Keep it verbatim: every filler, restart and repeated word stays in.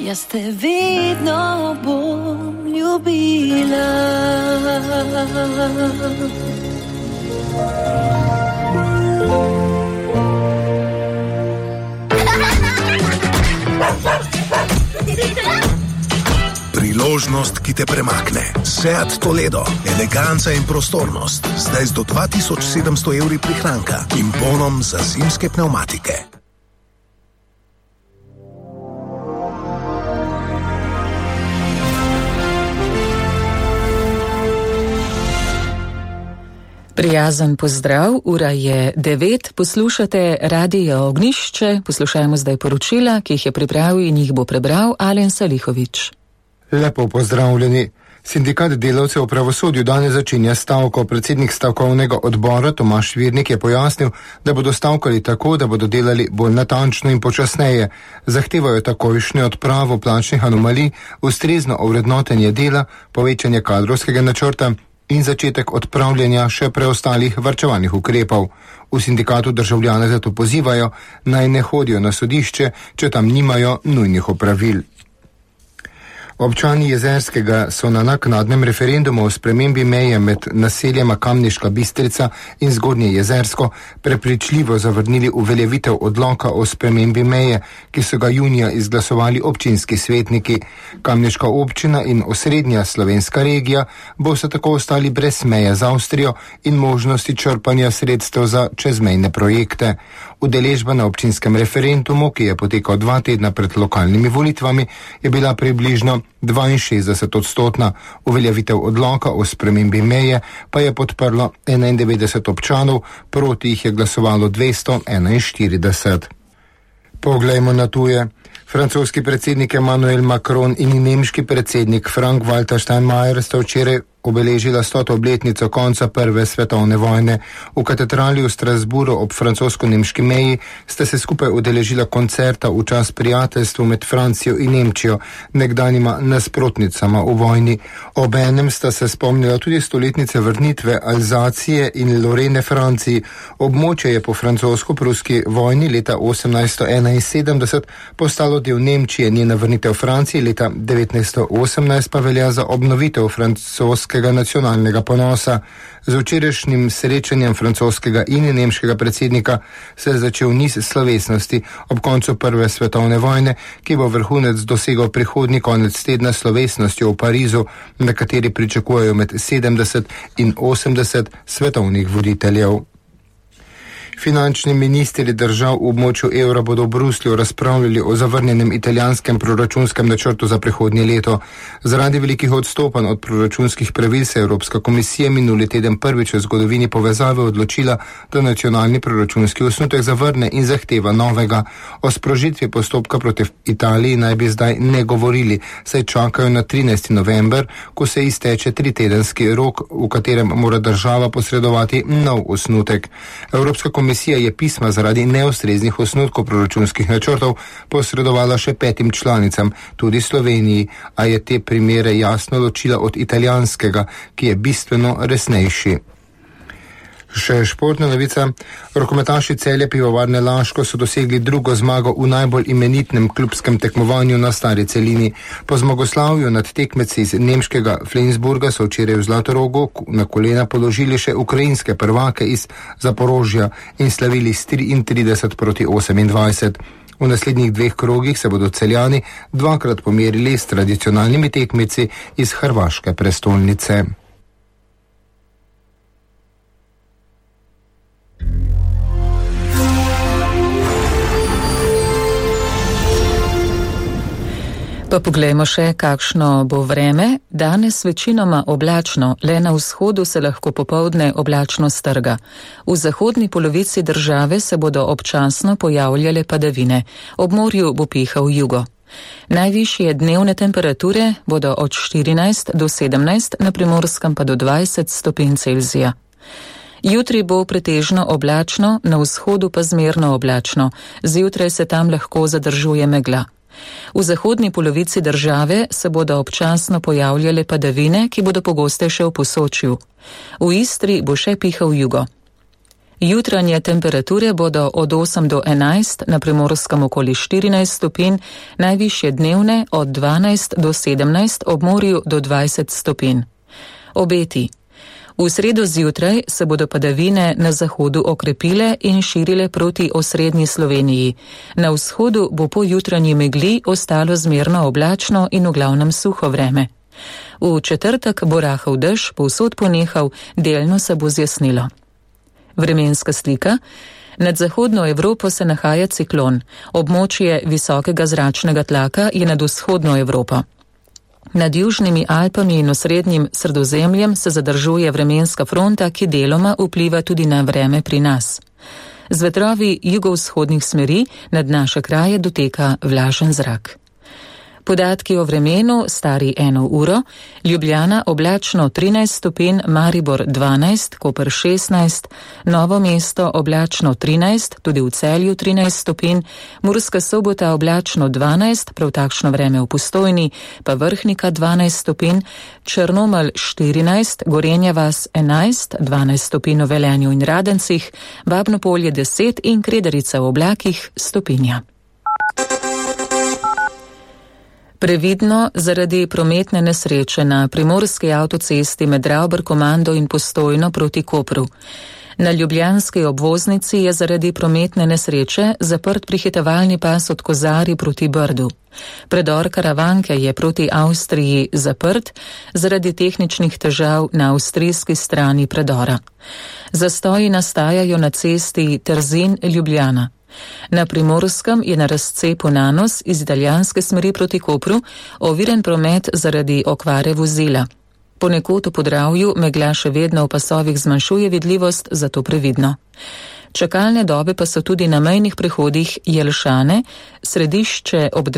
Jaz te vedno bom ljubila. Priložnost, ki te premakne. Seat Toledo, eleganca in prostornost. Zdaj z do dva tisoč sedemsto evri prihranka in bonom za zimske pnevmatike. Prijazen pozdrav, ura je devet, poslušate Radio Ognjišče, poslušajmo zdaj poročila, ki jih je pripravil in jih bo prebral Alen Salihovič. Lepo pozdravljeni. Sindikat delavcev v pravosodju danes začenja stavko. Predsednik stavkovnega odbora Tomaž Virnik je pojasnil, da bodo stavkali tako, da bodo delali bolj natančno in počasneje. Zahtevajo takojšnjo odpravo plačnih anomalij, ustrezno ovrednotenje dela, povečanje kadrovskega načrta in začetek odpravljanja še preostalih varčevalnih ukrepov. V sindikatu državljane zato pozivajo, naj ne hodijo na sodišče, če tam nimajo nujnih opravil. Občani Jezerskega so na naknadnem referendumu o spremembi meje med naseljema Kamniška Bistrica in Zgornje Jezersko prepričljivo zavrnili uveljavitev odloka o spremembi meje, ki so ga junija izglasovali občinski svetniki. Kamniška občina in osrednja slovenska regija bo se tako ostali brez meje z Avstrijo in možnosti črpanja sredstev za čezmejne projekte. Udeležba na občinskem referendumu, ki je potekal dva tedna pred lokalnimi volitvami, je bila približno dvainšestdeset odstotna. Uveljavitev odloka o spremembi meje pa je podprlo enaindevetdeset občanov, proti jih je glasovalo dvesto enainštirideset. Poglejmo na tuje. Francoski predsednik Emmanuel Macron in nemški predsednik Frank-Walter Steinmeier sta včeraj obeležila stoto obletnico konca prve svetovne vojne. V katedrali v Strasburu ob francosko-nemški meji sta se skupaj udeležila koncerta v čast prijateljstvu med Francijo in Nemčijo, nekdanjima nasprotnicama v vojni. Obenem sta se spomnila tudi stoletnice vrnitve Alzacije in Lorene Franciji. Območje je po francosko-pruski vojni leta osemnajststo enainsedemdeset postalo del Nemčije, njena vrnitev Franciji leta devetnajststo osemnajst pa velja za obnovitev francoske nacionalnega ponosa. Z včerajšnjim srečanjem francoskega in nemškega predsednika se je začel niz slovesnosti ob koncu prve svetovne vojne, ki bo vrhunec dosegel prihodnji konec tedna slovesnostjo v Parizu, na kateri pričakujejo med sedemdeset in osemdeset svetovnih voditeljev. Finančni ministri držav v območju evra bodo v Bruslju razpravljali o zavrnjenem italijanskem proračunskem načrtu za prihodnje leto. Zaradi velikih odstopanj od proračunskih pravil se je Evropska komisija minuli teden prvič v zgodovini povezave odločila, da nacionalni proračunski osnutek zavrne in zahteva novega. O sprožitvi postopka proti Italiji naj bi zdaj ne govorili, saj čakajo na trinajsti november, ko se izteče tritedenski rok, v katerem mora država posredovati nov osnutek. Evropska komisija Komisija je pisma zaradi neustreznih osnutkov proračunskih načrtov posredovala še petim članicam, tudi Sloveniji, a je te primere jasno ločila od italijanskega, ki je bistveno resnejši. Še športna novica. Rokometaši Celja Pivovarne Laško so dosegli drugo zmago v najbolj imenitnem klubskem tekmovanju na Stari celini. Po zmagoslavju nad tekmeci iz nemškega Flensburga so včeraj v Zlatorogu na kolena položili še ukrajinske prvake iz Zaporožja in slavili s triintrideset proti osemindvajset. V naslednjih dveh krogih se bodo Celjani dvakrat pomerili s tradicionalnimi tekmeci iz hrvaške prestolnice. Pa poglejmo še, kakšno bo vreme. Danes večinoma oblačno, le na vzhodu se lahko popoldne oblačno strga. V zahodni polovici države se bodo občasno pojavljale padavine. Ob morju bo pihal jugo. Najvišje dnevne temperature bodo od štirinajst do sedemnajst, na Primorskem pa do dvajset stopinj Celzija. Jutri bo pretežno oblačno, na vzhodu pa zmerno oblačno. Zjutraj se tam lahko zadržuje megla. V zahodni polovici države se bodo občasno pojavljale padavine, ki bodo pogostejše v Posočju. V Istri bo še pihal jugo. Jutranje temperature bodo od osem do enajst, na Primorskem okoli štirinajst stopinj, najvišje dnevne od dvanajst do sedemnajst, ob morju do dvajset stopinj. Obeti. V sredo zjutraj se bodo padavine na zahodu okrepile in širile proti osrednji Sloveniji. Na vzhodu bo po jutranji megli ostalo zmerno oblačno in v glavnem suho vreme. V četrtek bo rahel dež povsod ponehal, delno se bo zjasnilo. Vremenska slika. Nad zahodno Evropo se nahaja ciklon. Območje visokega zračnega tlaka je nad vzhodno Evropo. Nad južnimi Alpami in osrednjim Sredozemljem se zadržuje vremenska fronta, ki deloma vpliva tudi na vreme pri nas. Z vetrovi jugovzhodnih smeri nad naše kraje doteka vlažen zrak. Podatki o vremenu stari eno uro: Ljubljana oblačno trinajst stopinj, Maribor dvanajst, Koper šestnajst, Novo mesto oblačno trinajst, tudi v Celju trinajst stopinj, Murska Sobota oblačno dvanajst, prav takšno vreme v Postojni, pa Vrhnika dvanajst stopinj, Črnomelj štirinajst, Gorenja vas enajst, dvanajst stopinj v Velenju in Radencih, Babno Polje deset in Kredarica v oblakih stopinja. Previdno zaradi prometne nesreče na primorski avtocesti med Ravbar-Komando in Postojno proti Kopru. Na ljubljanski obvoznici je zaradi prometne nesreče zaprt prihitevalni pas od Kozarij proti Brdu. Predor Karavanke je proti Avstriji zaprt zaradi tehničnih težav na avstrijski strani predora. Zastoji nastajajo na cesti Trzin-Ljubljana. Na Primorskem je na razcepu Nanos iz italijanske smeri proti Kopru oviren promet zaradi okvare vozila. Ponekod v Podravju megla še vedno v pasovih zmanjšuje vidljivost, zato previdno. Čakalne dobe pa so tudi na mejnih prehodih Jelšane, Središče ob